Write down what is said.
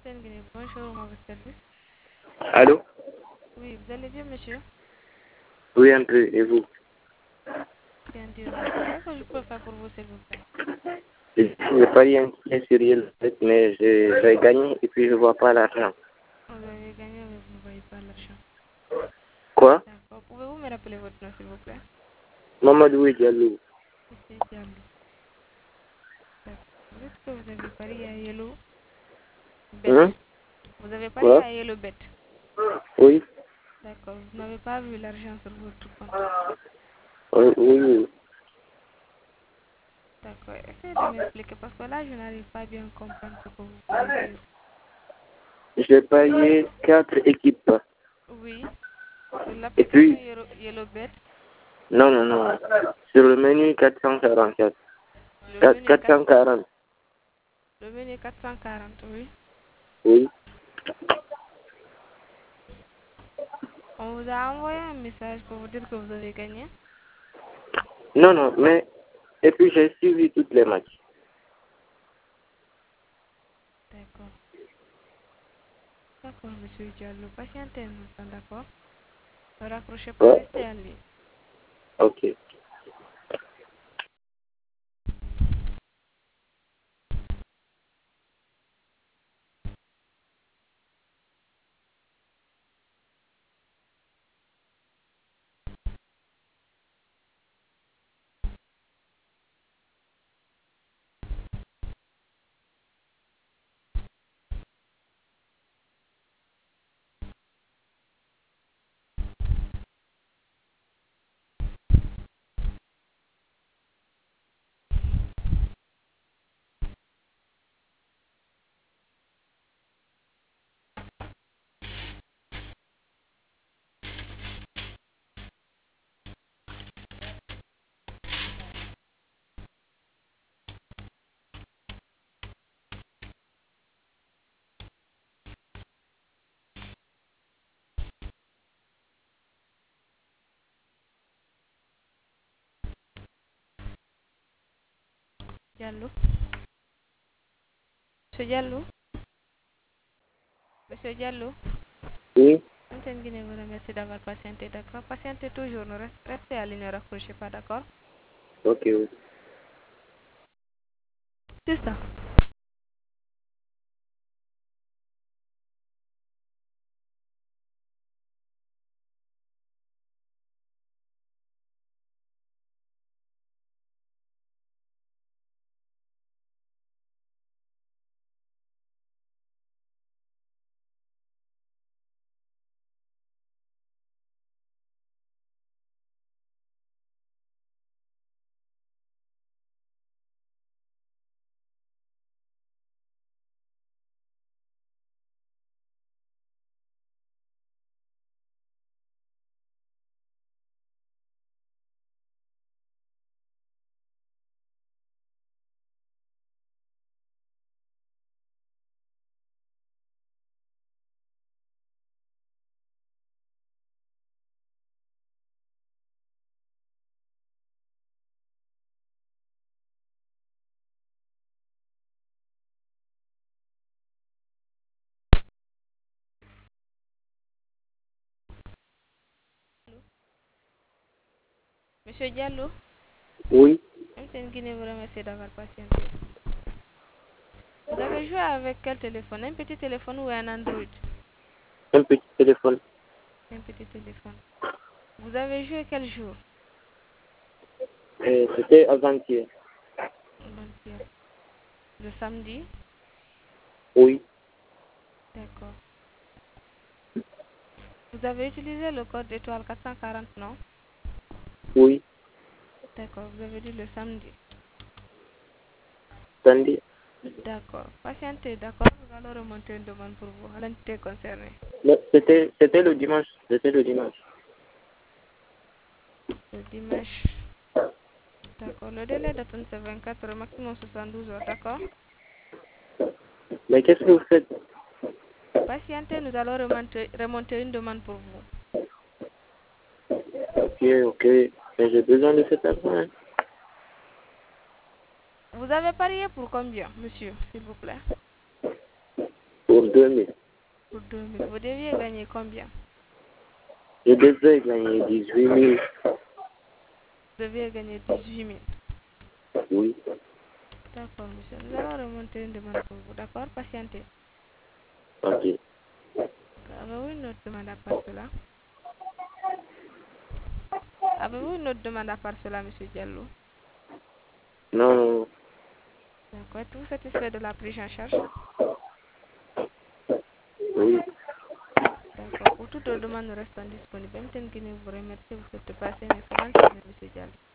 Antenne Guinée, bonjour, mon service. Allô? Oui, vous allez bien, monsieur? Oui, un peu, et vous? Bien, Dieu merci. Qu'est-ce que je peux faire pour vous, s'il vous plaît? J'ai parié un petit sérieux, mais j'ai gagné et puis je vois pas l'argent. Vous avez gagné, mais vous ne voyez pas l'argent. Quoi? D'accord. Pouvez-vous me rappeler votre nom, s'il vous plaît? Mamadou Diallo. Monsieur Diallo. D'accord. Vous dites que vous avez parié à Yellow Bet. Hein? Vous avez parié Quoi? à Yellow Bet. Oui? D'accord. Vous n'avez pas vu l'argent sur votre compte. Oui, oui. D'accord. Essayez de m'expliquer parce que là, je n'arrive pas bien à comprendre ce que vous voulez dire. J'ai parié 4 équipes. Oui. Sur Et l'application puis, Yellow Bet, non, non, non. Sur le menu 444. le menu 4, 440. le menu 440, oui. Oui. On vous a envoyé un message pour vous dire que vous avez gagné. Non, non, mais, et puis j'ai suivi toutes les matchs. D'accord. D'accord, monsieur Diallo. Patientez un instant, d'accord? Ne raccrochez pas, Ouais. restez en ligne. Ok. Diallo. Monsieur Diallo. Monsieur Diallo. Oui. Antenne Guinée vous remercie d'avoir patienté, d'accord? Patientez toujours, ne restez en ligne, ne raccrochez pas, d'accord? Ok, oui. C'est ça. Monsieur Diallo. Oui. Antenne Guinée vous remercie d'avoir patienté. Vous avez joué avec quel téléphone? Un petit téléphone ou un Android? Un petit téléphone. Un petit téléphone. Vous avez joué quel jour? C'était avant-hier. Avant-hier. Le samedi? Oui. D'accord. Vous avez utilisé le code étoile 440, non? Oui. D'accord, vous avez dit le samedi. Samedi. D'accord. Patientez, d'accord? Nous allons remonter une demande pour vous, à l'entité concernée. Mais c'était le dimanche. C'était le dimanche. Le dimanche. D'accord. Le délai d'attente c'est 24 heures, maximum 72 heures, d'accord? Mais qu'est-ce que vous faites? Patientez, nous allons remonter une demande pour vous. Ok, ok. Mais j'ai besoin de cet argent. Hein. Vous avez parié pour combien, monsieur, s'il vous plaît? Pour 2000. Pour 2000. Vous deviez gagner combien? Je devrais gagner 18 000. Vous deviez gagner 18 000. Oui. D'accord, monsieur. Nous allons remonter une demande pour vous. D'accord? Patientez. Ok. Avez-vous une autre demande à part cela? Avez-vous une autre demande à part cela, monsieur Diallo? Non, non. D'accord. Êtes-vous satisfait de la prise en charge? Oui. D'accord. Pour toute autre demande, nous restons disponibles. Même temps que nous vous remercions, vous souhaitez passer une excellente journée, monsieur Diallo.